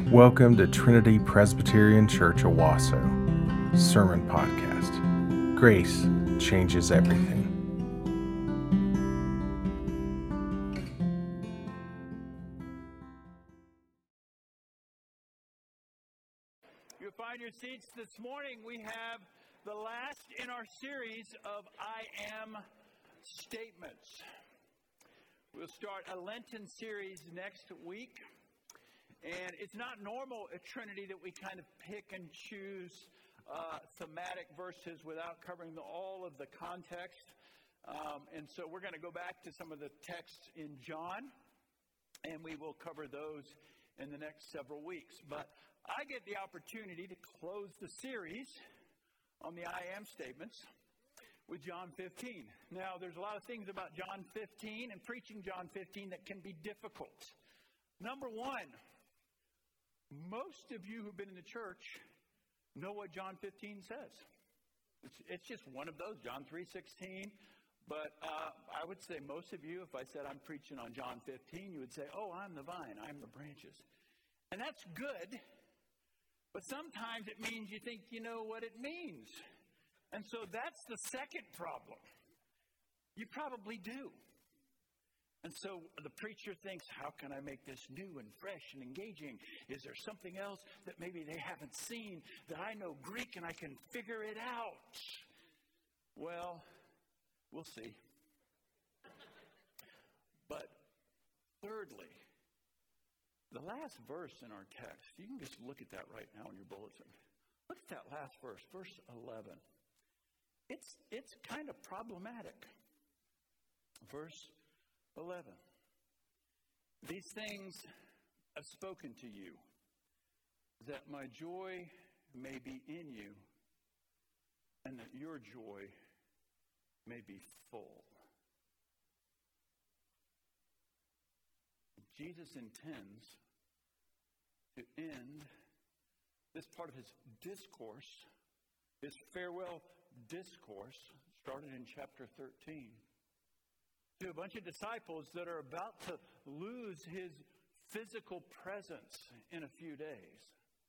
Welcome to Trinity Presbyterian Church Owasso Sermon Podcast. Grace changes everything. You'll find your seats this morning. We have the last in our series of I Am statements. We'll start a Lenten series next week. And it's not normal at Trinity that we kind of pick and choose thematic verses without covering all of the context. And so we're going to go back to some of the texts in John, and we will cover those in the next several weeks. But I get the opportunity to close the series on the I am statements with John 15. Now, there's a lot of things about John 15 and preaching John 15 that can be difficult. Number one, most of you who've been in the church know what John 15 says. It's just one of those, John 3:16. But I would say most of you, if I said I'm preaching on John 15, you would say, oh, I'm the vine, I'm the branches. And that's good, but sometimes it means you think you know what it means. And so that's the second problem. You probably do. And so the preacher thinks, how can I make this new and fresh and engaging? Is there something else that maybe they haven't seen, that I know Greek and I can figure it out? Well, we'll see. But thirdly, the last verse in our text, you can just look at that right now in your bulletin. Look at that last verse, verse 11. It's kind of problematic. Verse 11. These things I've spoken to you, that my joy may be in you, and that your joy may be full. Jesus intends to end this part of his discourse, his farewell discourse, started in chapter 13. To a bunch of disciples that are about to lose his physical presence in a few days.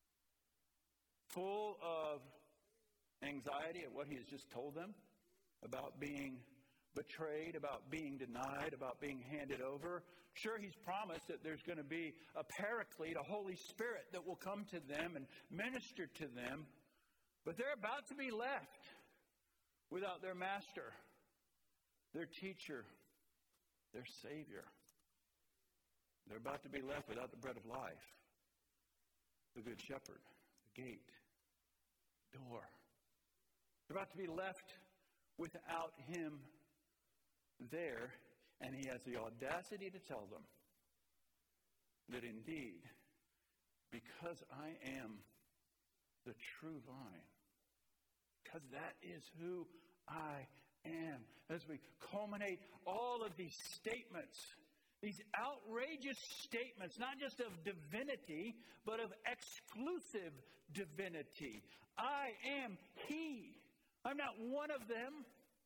Full of anxiety at what he has just told them about being betrayed, about being denied, about being handed over. Sure, he's promised that there's going to be a paraclete, a Holy Spirit that will come to them and minister to them. But they're about to be left without their master, their teacher, their Savior. They're about to be left without the bread of life, the Good Shepherd, the gate, door. They're about to be left without him there, and he has the audacity to tell them that indeed, because I am the true vine, because that is who I am. As we culminate all of these statements, these outrageous statements, not just of divinity, but of exclusive divinity. I am he. I'm not one of them.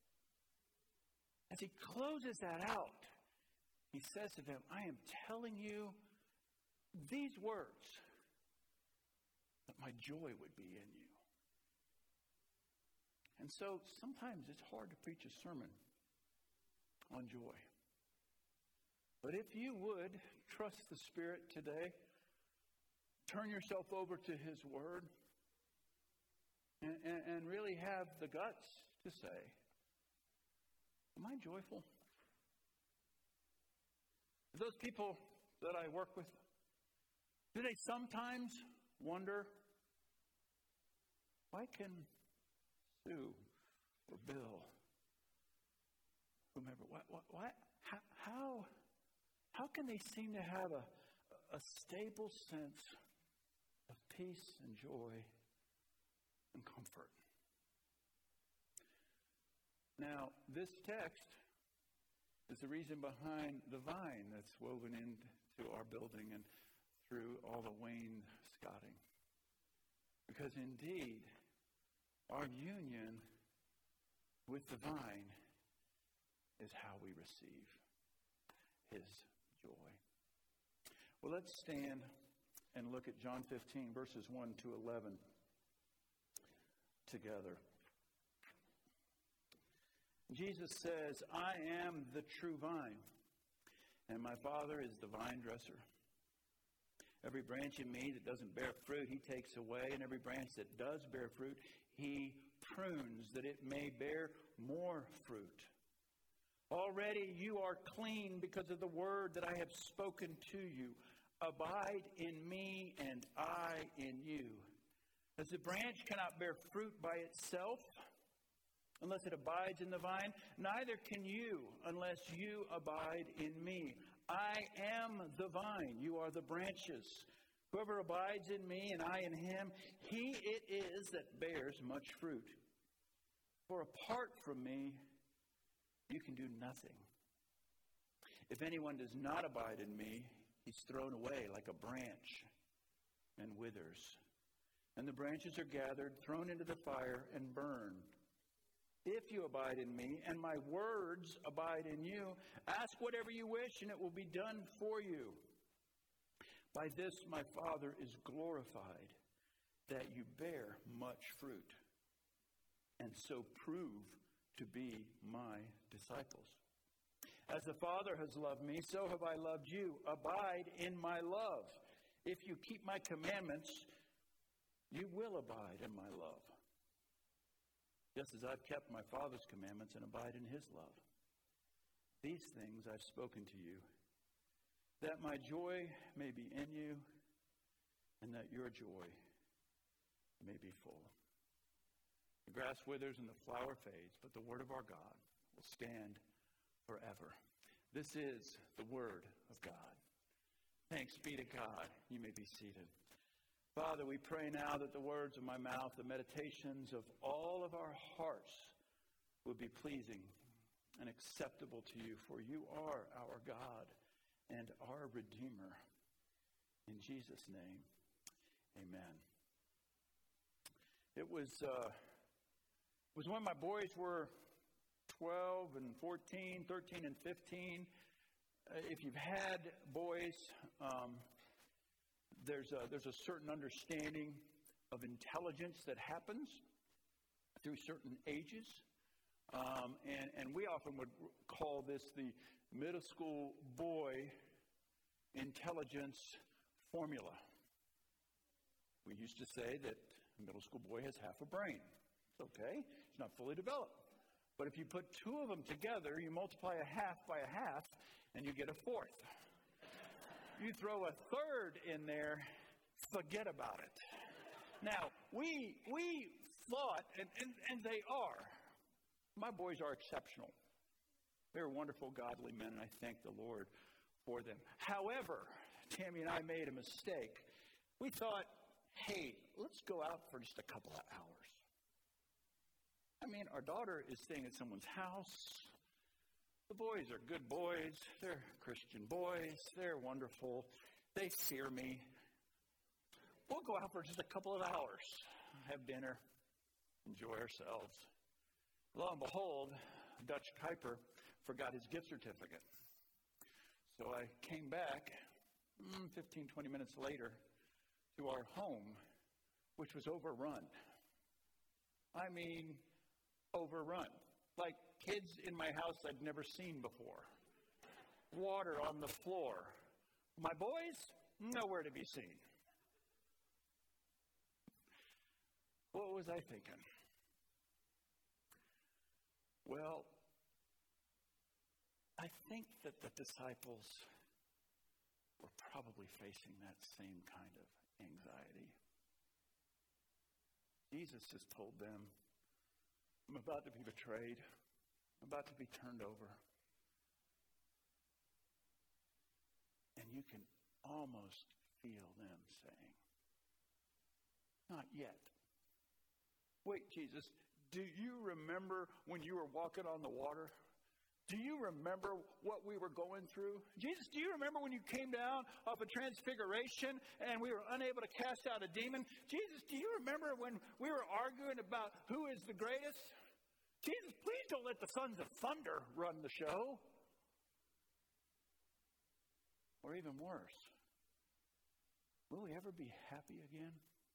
As he closes that out, he says to them, I am telling you these words that my joy would be in you. And so sometimes it's hard to preach a sermon on joy. But if you would trust the Spirit today, turn yourself over to his word, and really have the guts to say, am I joyful? Those people that I work with, do they sometimes wonder, why can Sue or Bill, whomever, how can they seem to have a stable sense of peace and joy and comfort? Now, this text is the reason behind the vine that's woven into our building and through all the wainscoting. Because indeed, our union with the vine is how we receive his joy. Well, let's stand and look at John 15, verses 1 to 11 together. Jesus says, I am the true vine, and my Father is the vine dresser. Every branch in me that doesn't bear fruit, he takes away, and every branch that does bear fruit, he prunes, that it may bear more fruit. Already you are clean because of the word that I have spoken to you. Abide in me, and I in you. As the branch cannot bear fruit by itself, unless it abides in the vine, neither can you unless you abide in me. I am the vine, you are the branches. Whoever abides in me and I in him, he it is that bears much fruit. For apart from me, you can do nothing. If anyone does not abide in me, he's thrown away like a branch and withers. And the branches are gathered, thrown into the fire, and burned. If you abide in me, and my words abide in you, ask whatever you wish, and it will be done for you. By this my Father is glorified, that you bear much fruit, and so prove to be my disciples. As the Father has loved me, so have I loved you. Abide in my love. If you keep my commandments, you will abide in my love. Just as I've kept my Father's commandments and abide in his love. These things I've spoken to you, that my joy may be in you, and that your joy may be full. The grass withers and the flower fades, but the word of our God will stand forever. This is the word of God. Thanks be to God. You may be seated. Father, we pray now that the words of my mouth, the meditations of all of our hearts will be pleasing and acceptable to you, for you are our God and our Redeemer. In Jesus' name, amen. It was when my boys were 12 and 14, 13 and 15. If you've had boys, there's a certain understanding of intelligence that happens through certain ages. And we often would call this the middle school boy intelligence formula. We used to say that a middle school boy has half a brain. It's okay. It's not fully developed. But if you put two of them together, you multiply a half by a half, and you get a fourth. You throw a third in there, forget about it. Now, we thought, and they are, my boys are exceptional. They're wonderful, godly men, and I thank the Lord for them. However, Tammy and I made a mistake. We thought, hey, let's go out for just a couple of hours. I mean, our daughter is staying at someone's house. The boys are good boys. They're Christian boys. They're wonderful. They fear me. We'll go out for just a couple of hours, have dinner, enjoy ourselves. Lo and behold, Dutch Kuiper forgot his gift certificate. So I came back 15, 20 minutes later to our home, which was overrun. I mean, overrun. Like kids in my house I'd never seen before. Water on the floor. My boys, nowhere to be seen. What was I thinking? Well, I think that the disciples were probably facing that same kind of anxiety. Jesus has told them, I'm about to be betrayed. I'm about to be turned over. And you can almost feel them saying, not yet. Wait, Jesus, do you remember when you were walking on the water? Do you remember what we were going through? Jesus, do you remember when you came down off of Transfiguration and we were unable to cast out a demon? Jesus, do you remember when we were arguing about who is the greatest? Jesus, please don't let the sons of thunder run the show. Or even worse, Will we ever be happy again?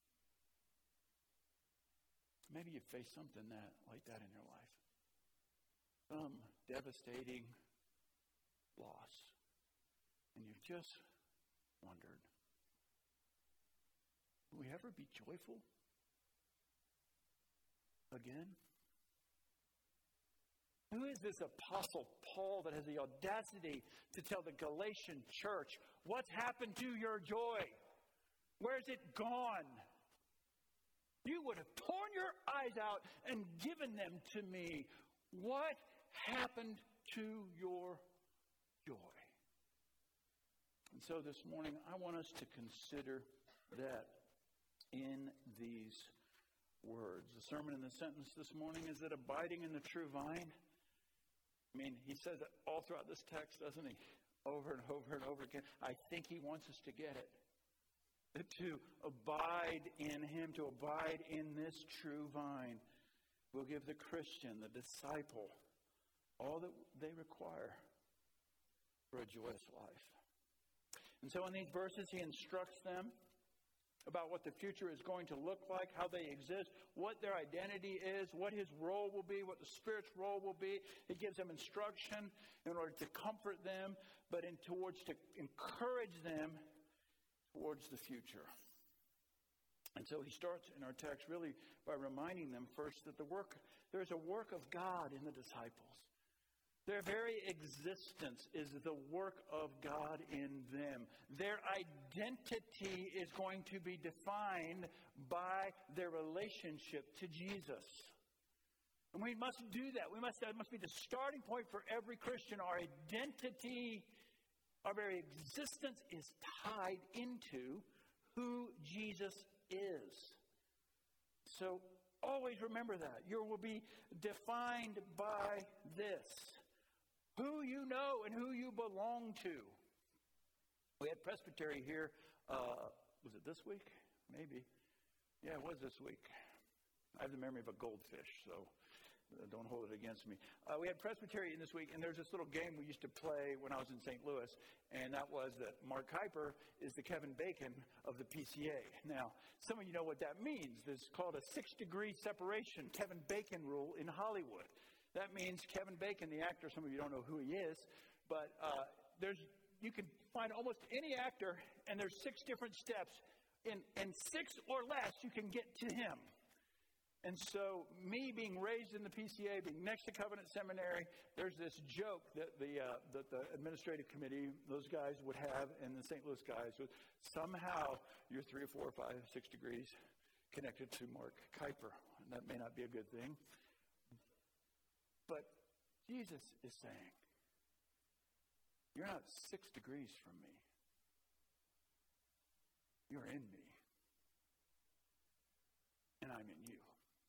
Maybe you face something like that in your life. Some devastating loss. And you've just wondered, will we ever be joyful again? Who is this Apostle Paul that has the audacity to tell the Galatian church, what's happened to your joy? Where's it gone? You would have torn your eyes out and given them to me. What happened to your joy? And so this morning, I want us to consider that in these words. The sermon in the sentence this morning is that abiding in the true vine. I mean, he says it all throughout this text, doesn't he? Over and over and over again. I think he wants us to get it. To abide in him, to abide in this true vine will give the Christian, the disciple, all that they require for a joyous life. And so in these verses, he instructs them about what the future is going to look like, how they exist, what their identity is, what his role will be, what the Spirit's role will be. He gives them instruction in order to comfort them, but towards to encourage them towards the future. And so he starts in our text really by reminding them first that there's a work of God in the disciples. Their very existence is the work of God in them. Their identity is going to be defined by their relationship to Jesus. And we must do that. That must be the starting point for every Christian. Our identity, our very existence is tied into who Jesus is. So always remember that. You will be defined by this. Who you know and who you belong to. We had Presbytery here, was it this week? Maybe. Yeah, it was this week. I have the memory of a goldfish, so don't hold it against me. We had Presbytery this week, and there's this little game we used to play when I was in St. Louis, and that was that Mark Kuyper is the Kevin Bacon of the PCA. Now, some of you know what that means. It's called a 6-degree separation Kevin Bacon rule in Hollywood. That means Kevin Bacon, the actor, some of you don't know who he is, but you can find almost any actor, and there's 6 different steps. In 6 or less, you can get to him. And so, me being raised in the PCA, being next to Covenant Seminary, there's this joke that the administrative committee, those guys would have, and the St. Louis guys would, somehow you're 3 or 4 or 5, 6 degrees connected to Mark Kuyper. And that may not be a good thing. But Jesus is saying, you're not 6 degrees from me. You're in me. And I'm in you.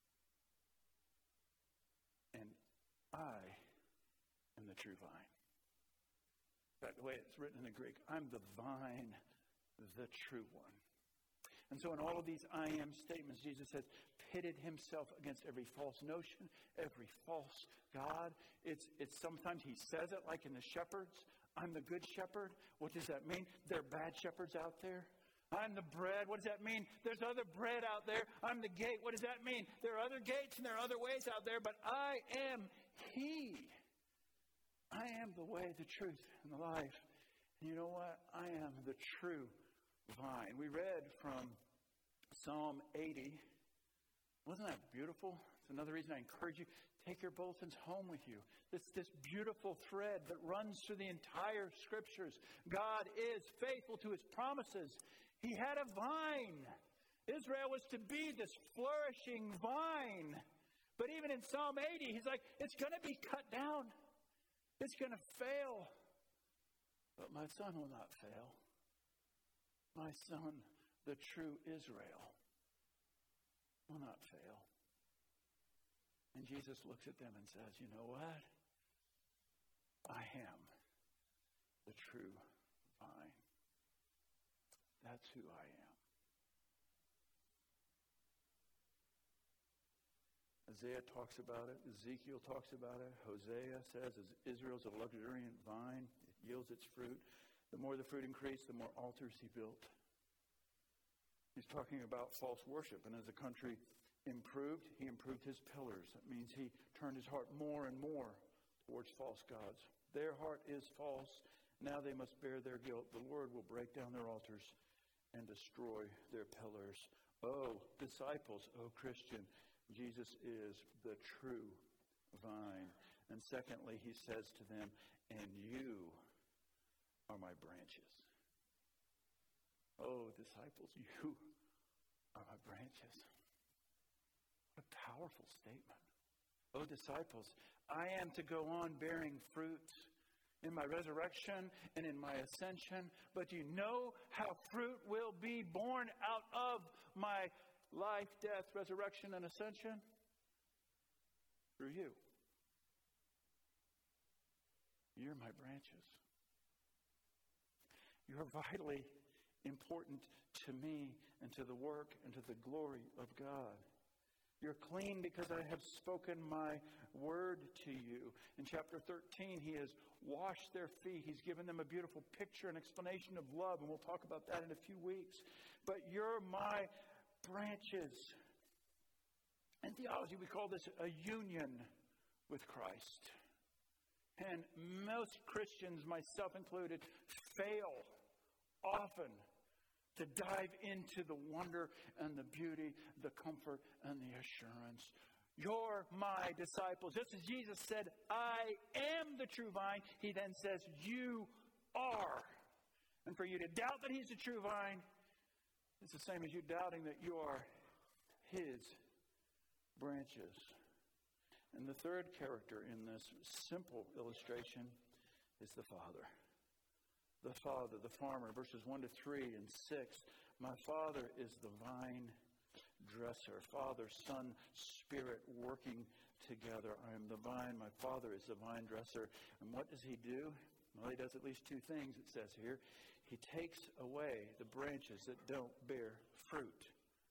And I am the true vine. In fact, the way it's written in the Greek, I'm the vine, the true one. And so in all of these I am statements, Jesus has pitted himself against every false notion, every false god. It's sometimes he says it like in the shepherds. I'm the good shepherd. What does that mean? There are bad shepherds out there. I'm the bread. What does that mean? There's other bread out there. I'm the gate. What does that mean? There are other gates and there are other ways out there, but I am he. I am the way, the truth, and the life. And you know what? I am the true vine. We read from Psalm 80. Wasn't that beautiful? It's another reason I encourage you, take your bulletins home with you. This beautiful thread that runs through the entire scriptures. God is faithful to his promises. He had a vine. Israel was to be this flourishing vine. But even in Psalm 80, he's like, it's going to be cut down. It's going to fail. But my son will not fail. My son, the true Israel, will not fail. And Jesus looks at them and says, you know what? I am the true vine. That's who I am. Isaiah talks about it. Ezekiel talks about it. Hosea says Israel's a luxuriant vine. It yields its fruit. The more the fruit increased, the more altars he built. He's talking about false worship. And as the country improved, he improved his pillars. That means he turned his heart more and more towards false gods. Their heart is false. Now they must bear their guilt. The Lord will break down their altars and destroy their pillars. Oh, disciples, oh, Christian, Jesus is the true vine. And secondly, he says to them, and you are my branches. Oh, disciples, you are my branches. What a powerful statement. Oh, disciples, I am to go on bearing fruit in my resurrection and in my ascension. But do you know how fruit will be born out of my life, death, resurrection, and ascension? Through you. You're my branches. You're vitally important to me and to the work and to the glory of God. You're clean because I have spoken my word to you. In chapter 13, he has washed their feet. He's given them a beautiful picture and explanation of love, and we'll talk about that in a few weeks. But you're my branches. In theology, we call this a union with Christ. And most Christians, myself included, fail often to dive into the wonder and the beauty, the comfort and the assurance. You're my disciples. Just as Jesus said, I am the true vine, he then says, you are. And for you to doubt that he's the true vine, it's the same as you doubting that you are his branches. And the third character in this simple illustration is the Father. The Father, the farmer, verses 1 to 3 and 6. My Father is the vine dresser. Father, Son, Spirit working together. I am the vine. My Father is the vine dresser. And what does he do? Well, he does at least two things, it says here. He takes away the branches that don't bear fruit.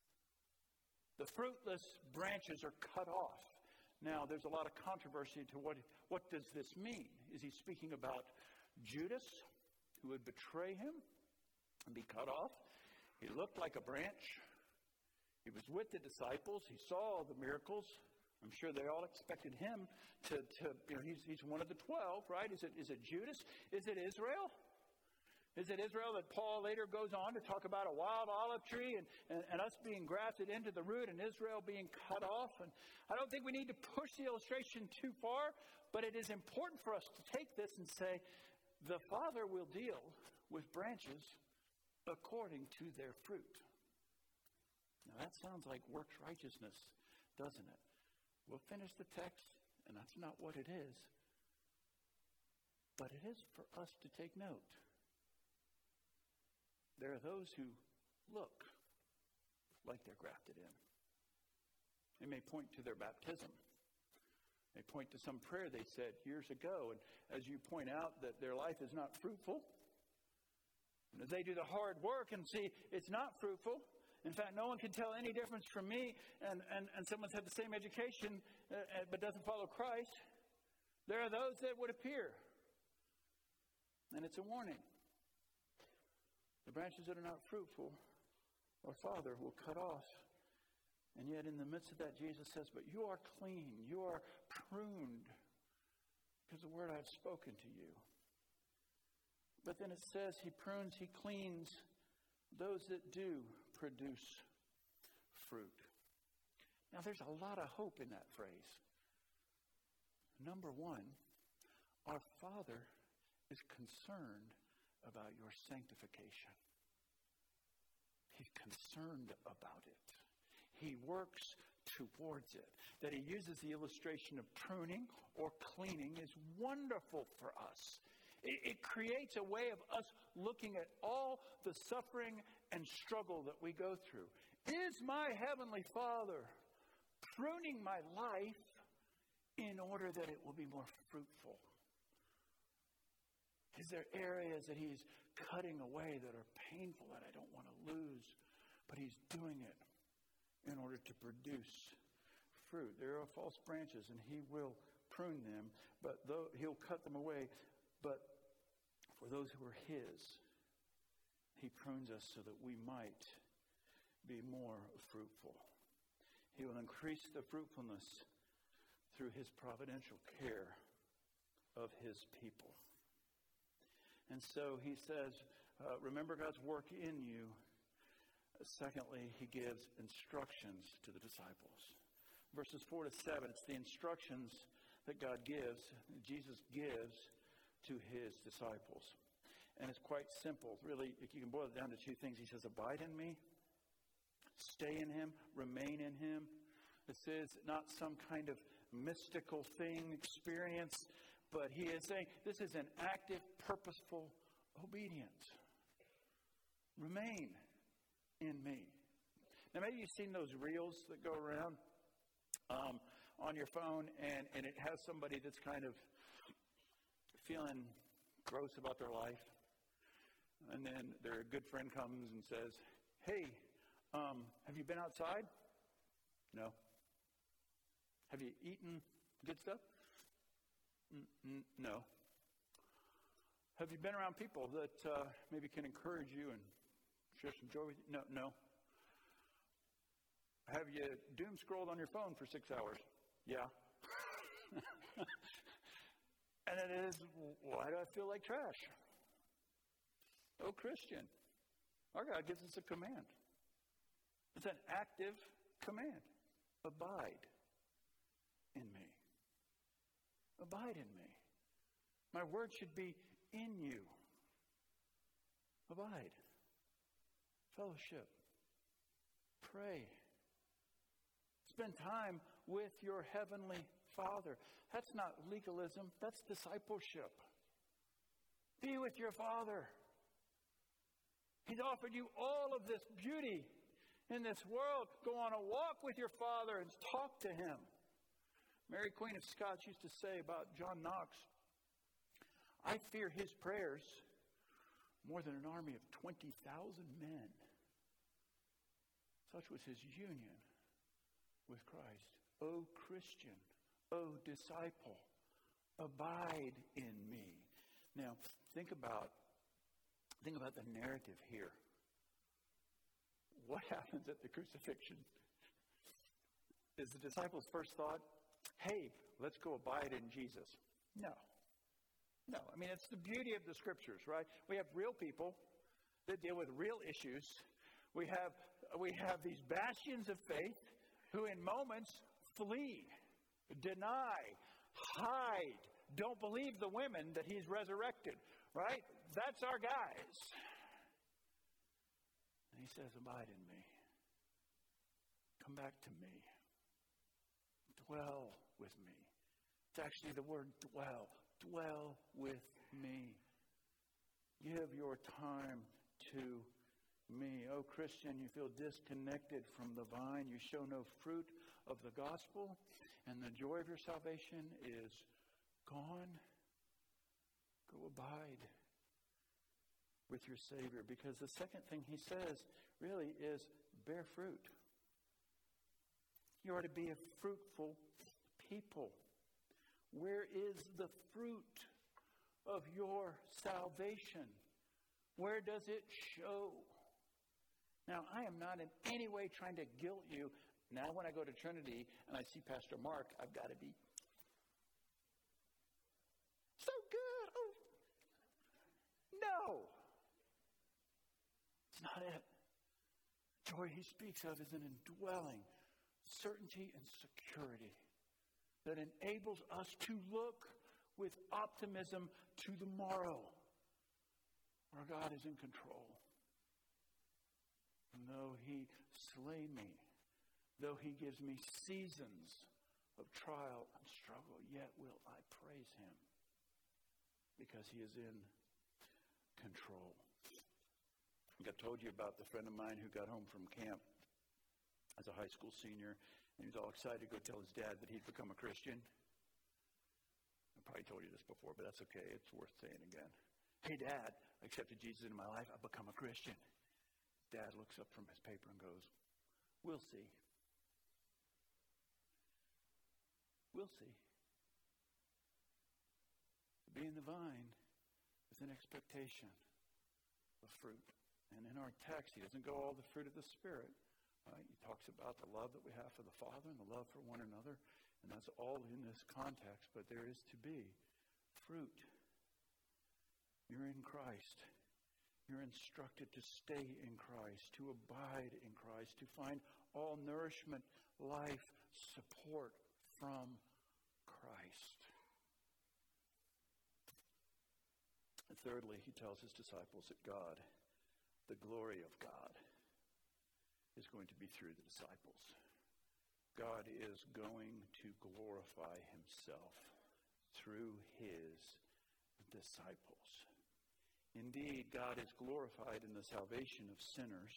The fruitless branches are cut off. Now, there's a lot of controversy to what does this mean? Is he speaking about Judas, who would betray him and be cut off? He looked like a branch. He was with the disciples. He saw the miracles. I'm sure they all expected him to he's one of the 12, right? Is it Judas? Is it Israel? Is it Israel that Paul later goes on to talk about a wild olive tree and us being grafted into the root and Israel being cut off? And I don't think we need to push the illustration too far, but it is important for us to take this and say, the Father will deal with branches according to their fruit. Now that sounds like works righteousness, doesn't it? We'll finish the text, and that's not what it is. But it is for us to take note. There are those who look like they're grafted in. They may point to their baptism. They point to some prayer they said years ago. And as you point out that their life is not fruitful, and as they do the hard work and see it's not fruitful, in fact, no one can tell any difference from me and someone's had the same education but doesn't follow Christ, there are those that would appear. And it's a warning. The branches that are not fruitful, our Father will cut off. And yet in the midst of that, Jesus says, but you are clean, you are pruned, because the word I have spoken to you. But then it says he prunes, he cleans those that do produce fruit. Now there's a lot of hope in that phrase. Number one, our Father is concerned about your sanctification. He's concerned about it. He works towards it. That he uses the illustration of pruning or cleaning is wonderful for us. It creates a way of us looking at all the suffering and struggle that we go through. Is my Heavenly Father pruning my life in order that it will be more fruitful? Is there areas that he's cutting away that are painful that I don't want to lose? But he's doing it in order to produce fruit. There are false branches and he will prune them, but he'll cut them away. But for those who are his, he prunes us so that we might be more fruitful. He will increase the fruitfulness through his providential care of his people. And so he says, remember God's work in you. Secondly, he gives instructions to the disciples. Verses 4 to 7, it's the instructions that God gives, Jesus gives to his disciples. And it's quite simple. Really, if you can boil it down to two things. He says, abide in me, stay in him, remain in him. This is not some kind of mystical thing, experience, but he is saying this is an active, purposeful obedience. Remain in me. Now, maybe you've seen those reels that go around on your phone, and it has somebody that's kind of feeling gross about their life. And then their good friend comes and says, hey, have you been outside? No. Have you eaten good stuff? No. Have you been around people that maybe can encourage you and share some joy with you? No. Have you doom scrolled on your phone for 6 hours? Yeah. And it is, why do I feel like trash? Oh, Christian, our God gives us a command. It's an active command. Abide in me. Abide in me. My word should be in you. Abide. Fellowship. Pray. Spend time with your heavenly Father. That's not legalism. That's discipleship. Be with your Father. He's offered you all of this beauty in this world. Go on a walk with your Father and talk to him. Mary Queen of Scots used to say about John Knox, I fear his prayers more than an army of 20,000 men. Such was his union with Christ. O Christian, O disciple, abide in me. Now, think about the narrative here. What happens at the crucifixion? Is the disciples' first thought, hey, let's go abide in Jesus? No. I mean, it's the beauty of the scriptures, right? We have real people that deal with real issues. We have these bastions of faith who in moments flee, deny, hide, don't believe the women that he's resurrected, right? That's our guys. And he says, abide in me. Come back to me. Dwell with me. It's actually the word dwell. Dwell with me. Give your time to me. Oh, Christian, you feel disconnected from the vine. You show no fruit of the gospel, and the joy of your salvation is gone. Go abide with your Savior. Because the second thing he says really is bear fruit. You are to be a fruitful people. Where is the fruit of your salvation? Where does it show? Now, I am not in any way trying to guilt you. Now, when I go to Trinity and I see Pastor Mark, I've got to be so good. Oh, no. It's not it. Joy he speaks of is an indwelling certainty and security that enables us to look with optimism to the morrow, where God is in control. And though he slay me, though he gives me seasons of trial and struggle, yet will I praise him, because he is in control. I think I told you about the friend of mine who got home from camp as a high school senior, and he was all excited to go tell his dad that he'd become a Christian. I probably told you this before, but that's okay. It's worth saying again. Hey, Dad, I accepted Jesus into my life. I've become a Christian. Dad looks up from his paper and goes, we'll see. We'll see. To be in the vine is an expectation of fruit. And in our text, he doesn't go all the fruit of the Spirit, Right? He talks about the love that we have for the Father and the love for one another. And that's all in this context. But there is to be fruit. You're in Christ. You're instructed to stay in Christ, to abide in Christ, to find all nourishment, life, support from Christ. And thirdly, he tells his disciples that God, the glory of God, is going to be through the disciples. God is going to glorify himself through his disciples. Indeed, God is glorified in the salvation of sinners.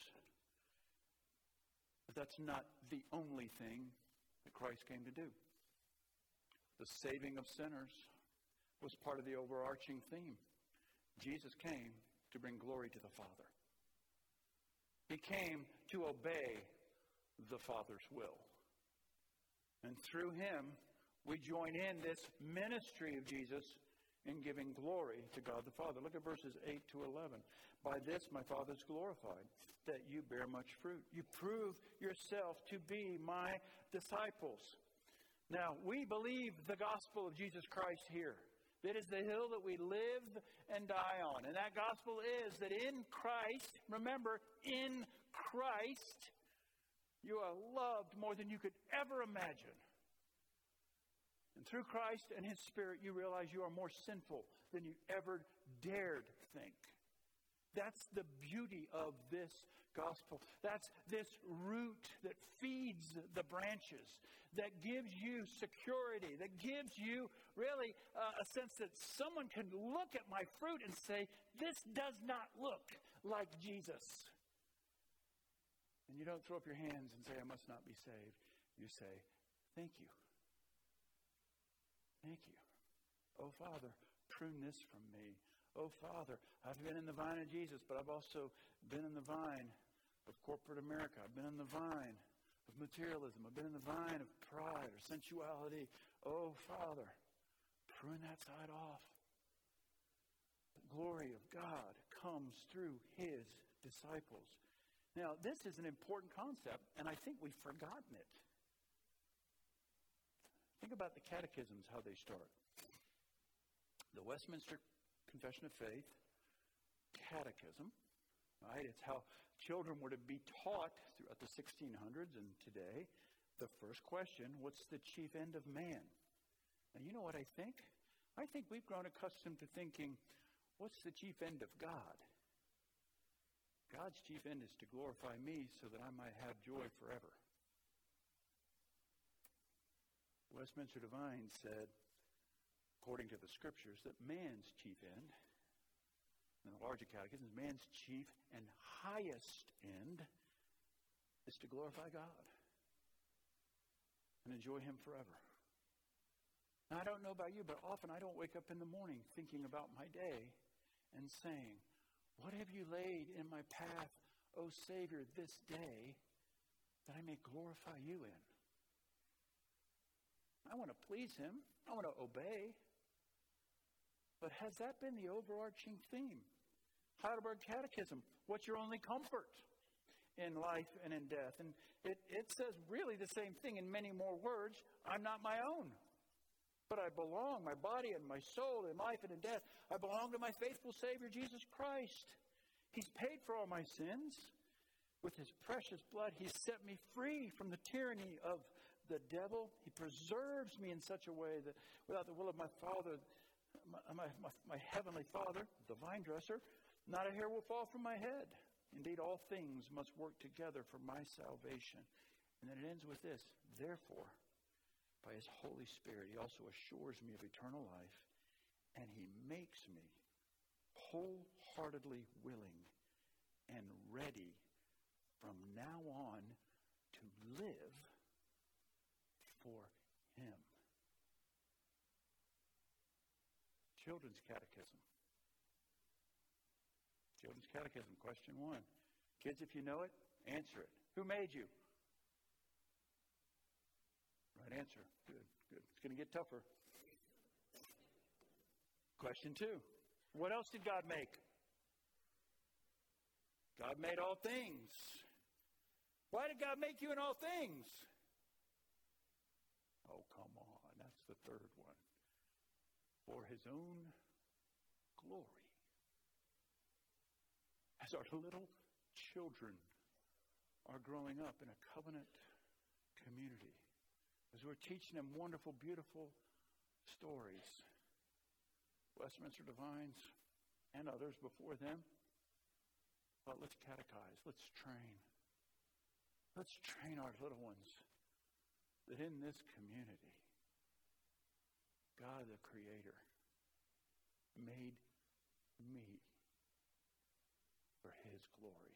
But that's not the only thing that Christ came to do. The saving of sinners was part of the overarching theme. Jesus came to bring glory to the Father. He came to obey the Father's will. And through him, we join in this ministry of Jesus in giving glory to God the Father. Look at verses 8 to 11. By this my Father is glorified, that you bear much fruit. You prove yourself to be my disciples. Now, we believe the gospel of Jesus Christ here. It is the hill that we live and die on. And that gospel is that in Christ, remember, in Christ, you are loved more than you could ever imagine. And through Christ and his Spirit, you realize you are more sinful than you ever dared think. That's the beauty of this gospel. That's this root that feeds the branches, that gives you security, that gives you really a sense that someone can look at my fruit and say, this does not look like Jesus. And you don't throw up your hands and say, I must not be saved. You say, thank you. Thank you. Oh, Father, prune this from me. Oh, Father, I've been in the vine of Jesus, but I've also been in the vine of corporate America. I've been in the vine of materialism. I've been in the vine of pride or sensuality. Oh, Father, prune that side off. The glory of God comes through his disciples. Now, this is an important concept, and I think we've forgotten it. Think about the catechisms, how they start. The Westminster Confession of Faith, catechism, right? It's how children were to be taught throughout the 1600s and today. The first question, what's the chief end of man? And you know what I think? I think we've grown accustomed to thinking, what's the chief end of God? God's chief end is to glorify me so that I might have joy forever. Westminster Divine said, according to the scriptures, that man's chief end, in the larger catechism, man's chief and highest end is to glorify God and enjoy him forever. Now, I don't know about you, but often I don't wake up in the morning thinking about my day and saying, what have you laid in my path, O Savior, this day that I may glorify you in? I want to please him. I want to obey. But has that been the overarching theme? Heidelberg Catechism, what's your only comfort in life and in death? And it says really the same thing in many more words. I'm not my own, but I belong, my body and my soul, in life and in death. I belong to my faithful Savior, Jesus Christ. He's paid for all my sins. With his precious blood, he's set me free from the tyranny of the devil. He preserves me in such a way that without the will of my Father, my heavenly Father, the vine dresser, not a hair will fall from my head. Indeed, all things must work together for my salvation. And then it ends with this. Therefore, by his Holy Spirit, he also assures me of eternal life, and he makes me wholeheartedly willing and ready from now on to live for him. Children's Catechism. Children's Catechism, question 1. Kids, if you know it, answer it. Who made you? Right answer. Good, good. It's going to get tougher. Question 2. What else did God make? God made all things. Why did God make you in all things? Oh, come on. That's the third one. For his own glory. As our little children are growing up in a covenant community, as we're teaching them wonderful, beautiful stories, Westminster Divines and others before them, but let's catechize, let's train. Let's train our little ones that in this community, God the Creator made me for his glory.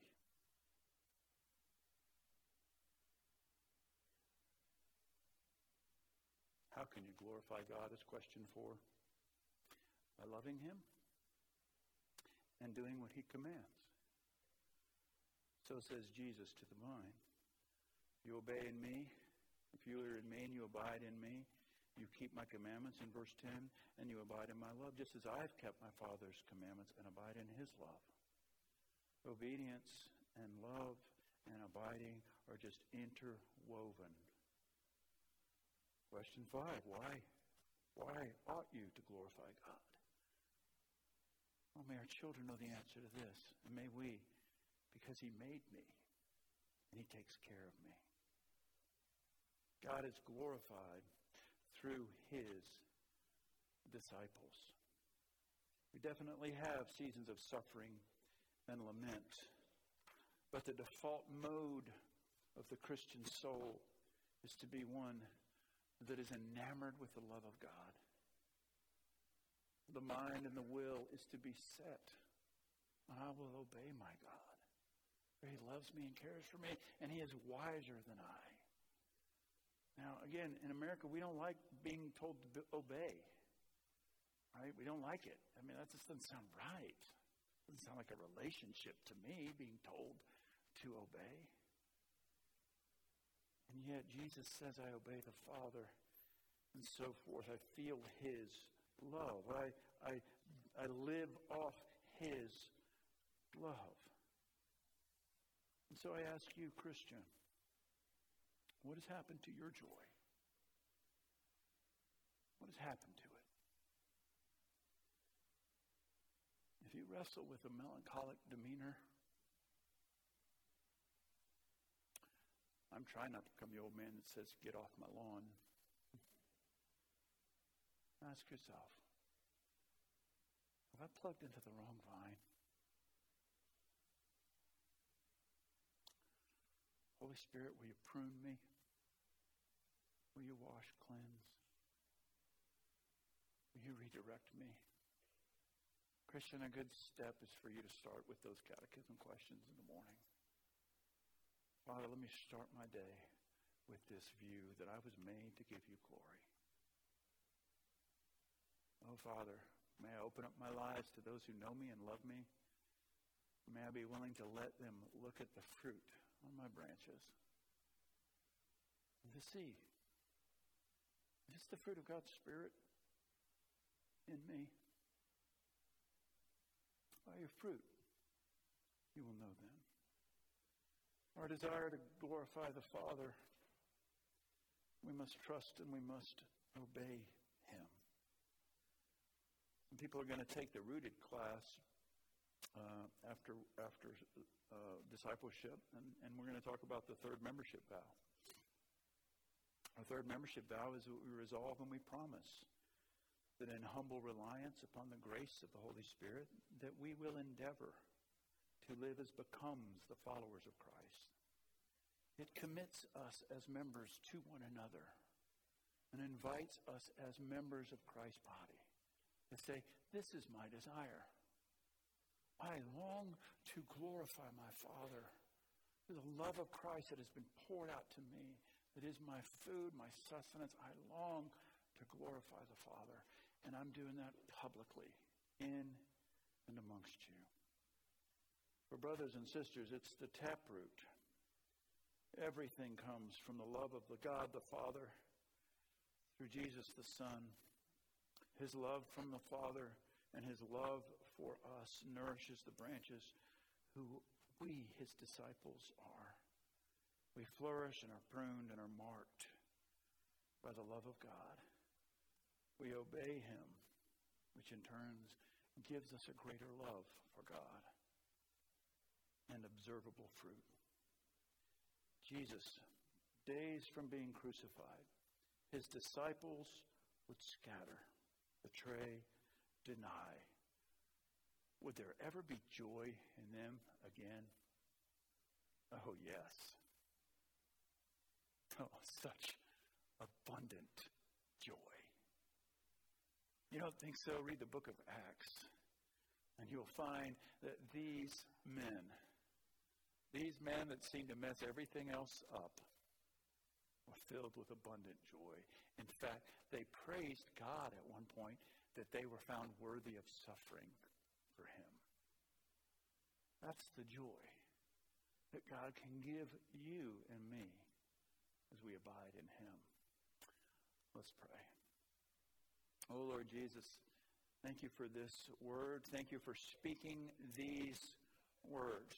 How can you glorify God is question 4. By loving him and doing what he commands. So says Jesus to the vine. You obey in me. If you are in me and you abide in me, you keep my commandments in verse 10, and you abide in my love, just as I have kept my Father's commandments and abide in his love. Obedience and love and abiding are just interwoven. Question 5, why ought you to glorify God? Well, may our children know the answer to this, and may we, because he made me, and he takes care of me. God is glorified through his disciples. We definitely have seasons of suffering and lament, but the default mode of the Christian soul is to be one that is enamored with the love of God. The mind and the will is to be set. I will obey my God. For he loves me and cares for me, and he is wiser than I. Now, again, in America, we don't like being told to obey. Right? We don't like it. I mean, that just doesn't sound right. It doesn't sound like a relationship to me, being told to obey. And yet, Jesus says, I obey the Father, and so forth. I feel his love. I live off his love. And so I ask you, Christian, what has happened to your joy? What has happened to it? If you wrestle with a melancholic demeanor, I'm trying not to become the old man that says, get off my lawn. Ask yourself, have I plugged into the wrong vine? Holy Spirit, will you prune me? Will you wash, cleanse? Will you redirect me? Christian, a good step is for you to start with those catechism questions in the morning. Father, let me start my day with this view that I was made to give you glory. Oh, Father, may I open up my lives to those who know me and love me. May I be willing to let them look at the fruit on my branches and to see, is this the fruit of God's Spirit in me? By your fruit, you will know them. Our desire to glorify the Father, we must trust and we must obey him. And people are going to take the Rooted class after discipleship, and we're going to talk about the third membership vow. Our third membership vow is that we resolve and we promise that in humble reliance upon the grace of the Holy Spirit, that we will endeavor to live as becomes the followers of Christ. It commits us as members to one another and invites us as members of Christ's body to say, this is my desire. I long to glorify my Father. The love of Christ that has been poured out to me, that is my food, my sustenance. I long to glorify the Father. And I'm doing that publicly, in and amongst you. For brothers and sisters, it's the taproot. Everything comes from the love of the God the Father through Jesus the Son. His love from the Father and his love for us nourishes the branches who we, his disciples, are. We flourish and are pruned and are marked by the love of God. We obey him, which in turn gives us a greater love for God and observable fruit. Jesus, days from being crucified, his disciples would scatter, betray, deny. Would there ever be joy in them again? Oh, yes. Oh, such abundant joy. You don't think so? Read the book of Acts, and you'll find that these men that seemed to mess everything else up, were filled with abundant joy. In fact, they praised God at one point that they were found worthy of suffering for him. That's the joy that God can give you and me as we abide in him. Let's pray. Oh, Lord Jesus, thank you for this word. Thank you for speaking these words.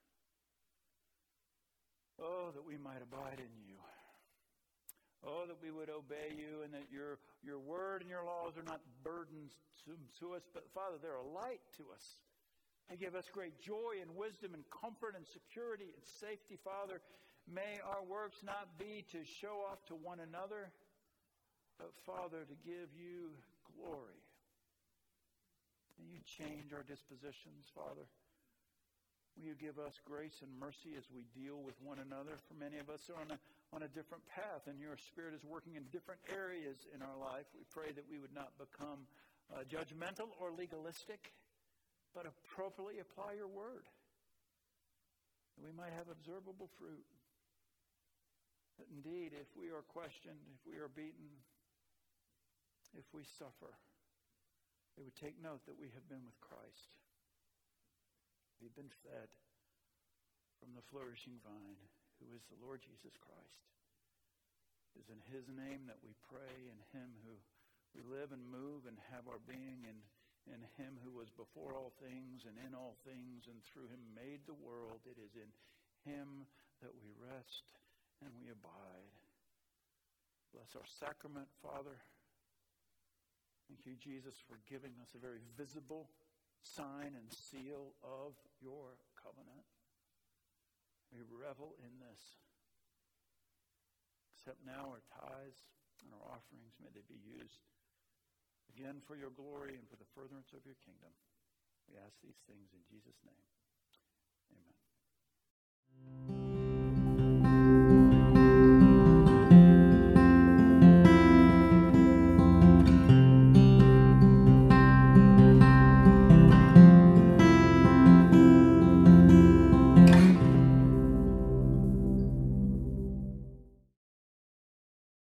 Oh, that we might abide in you. Oh, that we would obey you, and that your word and your laws are not burdens to us, but Father, they're a light to us. They give us great joy and wisdom and comfort and security and safety, Father. May our works not be to show off to one another, but Father, to give you glory. May you change our dispositions, Father. Will you give us grace and mercy as we deal with one another? For many of us are on a different path, and your Spirit is working in different areas in our life. We pray that we would not become judgmental or legalistic, but appropriately apply your word. That we might have observable fruit. That indeed, if we are questioned, if we are beaten, if we suffer, they would take note that we have been with Christ. We've been fed from the flourishing vine, who is the Lord Jesus Christ. It is in his name that we pray, in him who we live and move and have our being, and in him who was before all things and in all things and through him made the world. It is in him that we rest and we abide. Bless our sacrament, Father. Thank you, Jesus, for giving us a very visible sign and seal of your covenant. We revel in this. Accept now our tithes and our offerings. May they be used again for your glory and for the furtherance of your kingdom. We ask these things in Jesus' name. Amen.